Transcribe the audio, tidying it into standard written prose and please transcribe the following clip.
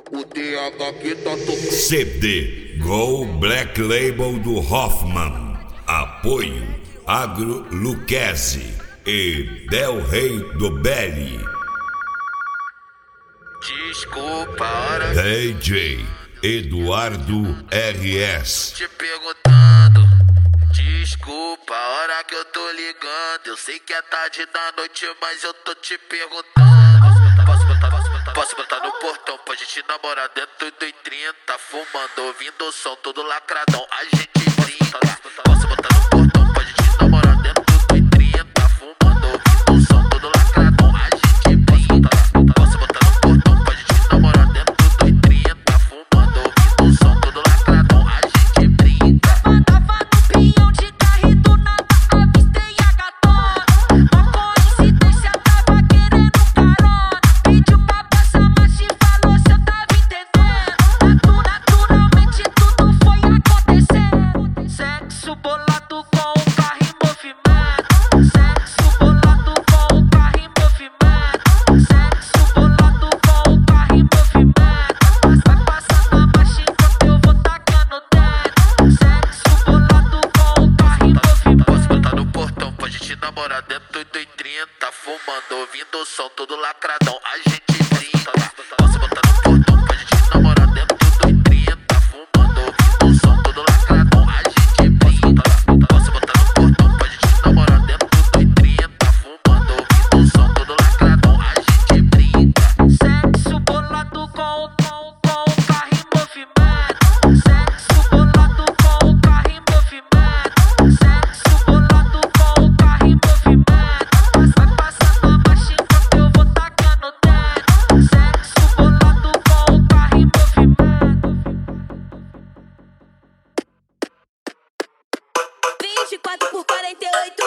O TH que tá tocando. CD Go Black Label do Hoffman. Apoio Agro Lucchese e Del Rey do Belli. Desculpa a hora DJ Eduardo RS. te perguntando. Desculpa a hora que eu tô ligando. Eu sei que é tarde da noite, mas eu tô te perguntando. Posso botar no portão pra gente namorar dentro do 30, fumando, ouvindo o som todo lacradão, a gente brinca. Posso botar no portão pra gente namorar dentro do 30, fumando, ouvindo o som todo lacradão, a gente brinca. Posso botar no portão pra gente namorar dentro do 30, fumando, ouvindo o som todo lacradão, a gente brinca. Tava no pinhão de carro e do nada avistei a gatona. Uma coincidência, tava querendo carona. Pediu pra passar marcha e falou se eu tava entendendo. Naturalmente tudo foi acontecendo. Sexo bolado com o carro em movimento. Sexo bolado com o carro em movimento. Sexo bolado com o carro em movimento. Vai passando a marcha enquanto eu vou tacando dentro. Sexo bolado com o carro em movimento. Posso botar no portão pra gente namorar dentro do 30, fumando, ouvindo o som todo lacradão, a gente brinca. Posso botar no portão pra gente namorar dentro do 30, fumando, ouvindo o som todo lacradão, a gente brinca. Posso botar no portão pra gente namorar dentro do 30, fumando, ouvindo o som todo lacradão, a gente brinca. Sexo bolado com o carro em movimento. Sexo bolado com o carro em movimento. Sexo bolado com o carro em movimento. Vai passando a marcha enquanto eu vou tacando dentro. Sexo bolado com o carro em movimento. 24 por 48